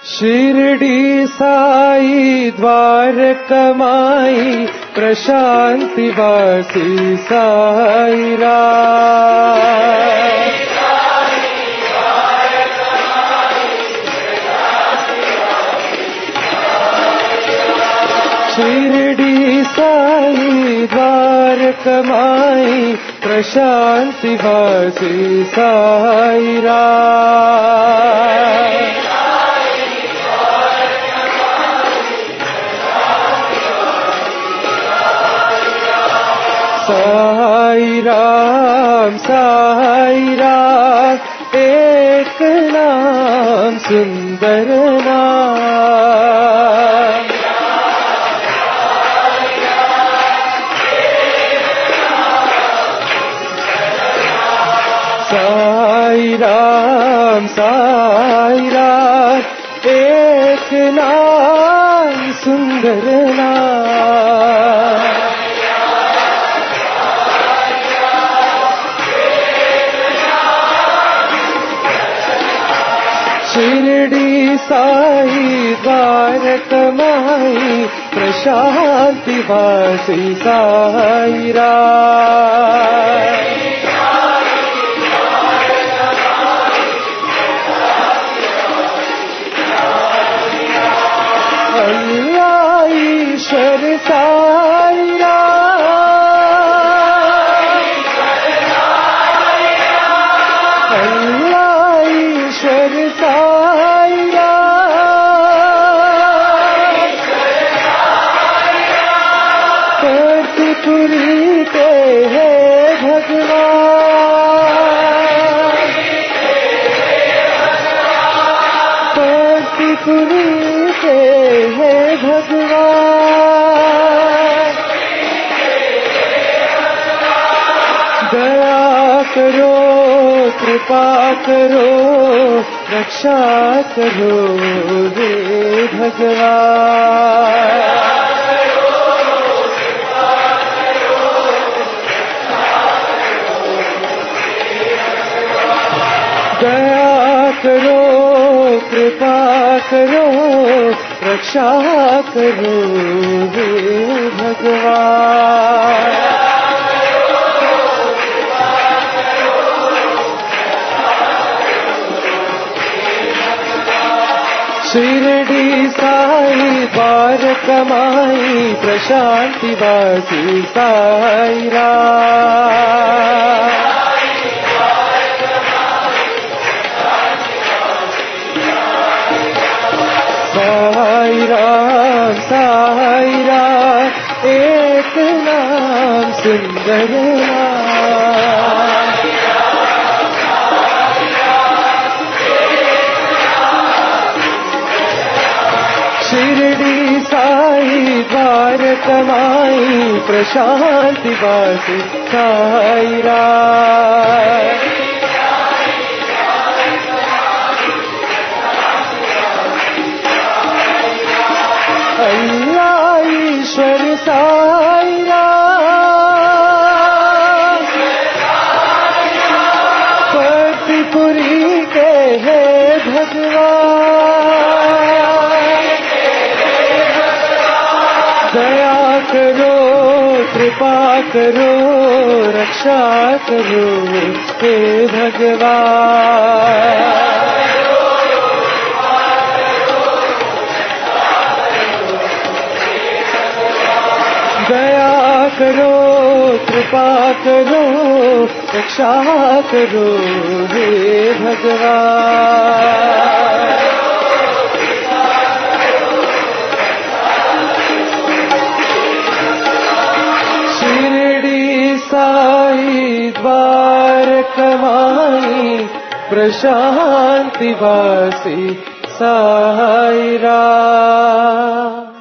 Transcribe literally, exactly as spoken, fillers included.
शिरडी साई द्वारकमाई प्रशांति वासी साई राम। शिरडी साई द्वारकमाई प्रशांति वासी साई राम। साई राम साई राम एक नाम सुंदर नाम। साई राम साई राम एक नाम सुंदर नाम। शिरडी साई द्वारकमाई प्रशांति वासी साई राम। अल्लाह ईश्वर साई राम। अल्लाह ईश्वर साई राम। कर्तपुरी के है भगवान। कर्तपुरी के है भगवान। दया करो कृपा करो रक्षा करो हे भगवान। दया करो कृपा करो रक्षा करो हे भगवान। शिरडी साई द्वारकमाई प्रशांति वासी साई राम। साई राम साई राम एक नाम सुंदर नाम। शिरडी साई द्वारकमाई प्रशांति वासी साई राम। अल्लाह ईश्वर साई राम। कर्तपुरी के है भगवान। दया करो कृपा करो रक्षा करो हे भगवान। दया करो कृपा करो रक्षा करो हे भगवान। शिरडी साई द्वारकमाई प्रशांति वासी साई राम।